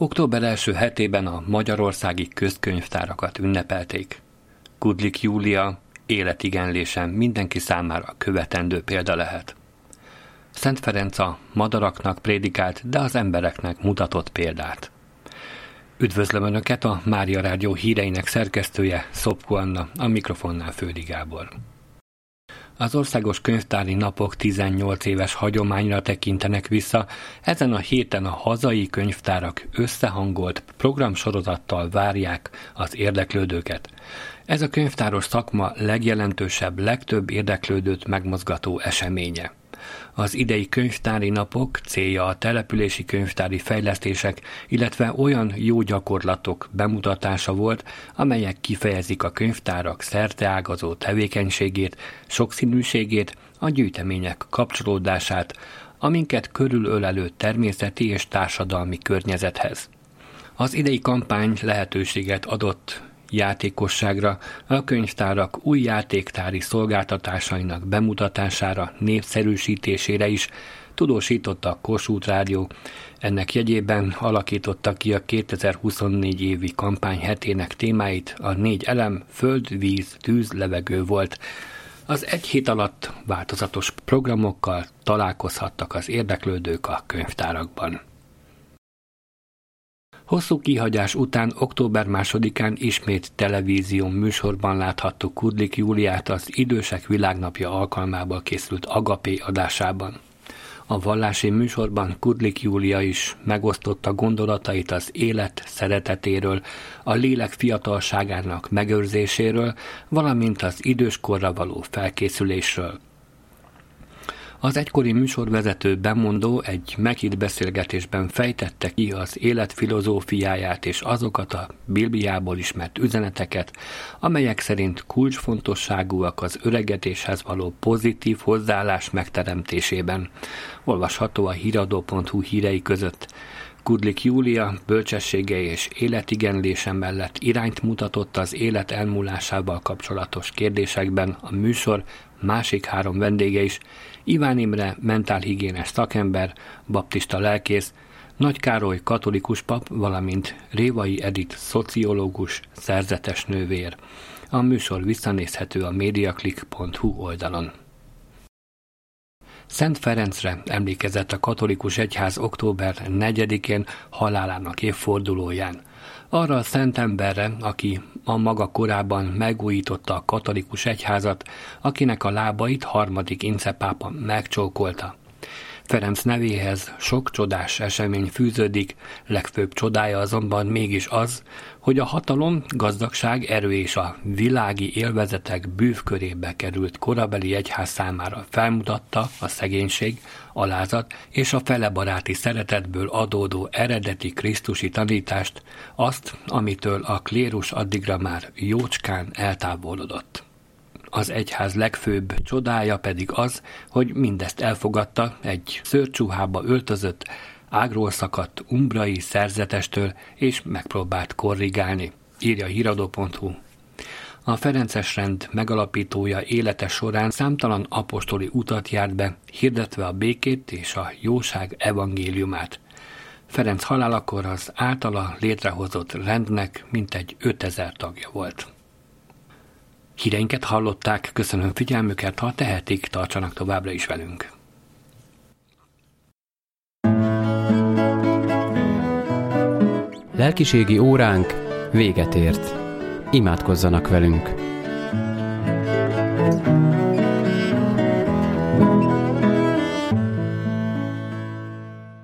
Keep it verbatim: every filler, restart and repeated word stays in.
Október első hetében a magyarországi közkönyvtárakat ünnepelték. Kudlik Júlia életigenlésen mindenki számára követendő példa lehet. Szent Ferenc a madaraknak prédikált, de az embereknek mutatott példát. Üdvözlöm Önöket, a Mária Rádió híreinek szerkesztője, Szopko Anna, a mikrofonnál Földi Gábor. Az Országos Könyvtári Napok tizennyolc éves hagyományra tekintenek vissza, ezen a héten a hazai könyvtárak összehangolt programsorozattal várják az érdeklődőket. Ez a könyvtáros szakma legjelentősebb, legtöbb érdeklődőt megmozgató eseménye. Az idei könyvtári napok célja a települési könyvtári fejlesztések, illetve olyan jó gyakorlatok bemutatása volt, amelyek kifejezik a könyvtárak szerteágazó tevékenységét, sokszínűségét, a gyűjtemények kapcsolódását, aminket körülölelő természeti és társadalmi környezethez. Az idei kampány lehetőséget adott játékosságra, a könyvtárak új játéktári szolgáltatásainak bemutatására, népszerűsítésére is, tudósította a Kossuth Rádió. Ennek jegyében alakította ki a kétezer-huszonnégy évi kampány hetének témáit, a négy elem, föld, víz, tűz, levegő volt. Az egy hét alatt változatos programokkal találkozhattak az érdeklődők a könyvtárakban. Hosszú kihagyás után október másodikán ismét televízió műsorban láthattuk Kudlik Júliát az Idősek Világnapja alkalmából készült Agapé adásában. A vallási műsorban Kudlik Júlia is megosztotta gondolatait az élet szeretetéről, a lélek fiatalságának megőrzéséről, valamint az időskorra való felkészülésről. Az egykori műsorvezető bemondó egy meghitt beszélgetésben fejtette ki az élet filozófiáját és azokat a Bibliából ismert üzeneteket, amelyek szerint kulcsfontosságúak az öregedéshez való pozitív hozzáállás megteremtésében. Olvasható a híradó pont hu hírei között. Kudlik Júlia bölcsessége és életigenlése mellett irányt mutatott az élet elmúlásával kapcsolatos kérdésekben a műsor másik három vendége is: Iván Imre mentálhigiénes szakember, baptista lelkész, Nagy Károly katolikus pap, valamint Révai Edit szociológus, szerzetes nővér. A műsor visszanézhető a mediaclick pont hu oldalon. Szent Ferencre emlékezett a katolikus egyház október negyedikén halálának évfordulóján. Arra a szent emberre, aki a maga korában megújította a katolikus egyházat, akinek a lábait harmadik Ince pápa megcsókolta. Ferenc nevéhez sok csodás esemény fűződik, legfőbb csodája azonban mégis az, hogy a hatalom, gazdagság, erő és a világi élvezetek bűvkörébe került korabeli egyház számára felmutatta a szegénység, alázat és a felebaráti szeretetből adódó eredeti krisztusi tanítást, azt, amitől a klérus addigra már jócskán eltávolodott. Az egyház legfőbb csodája pedig az, hogy mindezt elfogadta egy szőrcsuhába öltözött, ágról szakadt umbrai szerzetestől, és megpróbált korrigálni, írja híradó pont hu. A ferences rend megalapítója élete során számtalan apostoli utat járt be, hirdetve a békét és a jóság evangéliumát. Ferenc halálakor az általa létrehozott rendnek mintegy ötezer tagja volt. Híreinket hallották, köszönöm figyelmüket, ha tehetik, tartsanak továbbra is velünk. Lelkiségi óránk véget ért. Imádkozzanak velünk!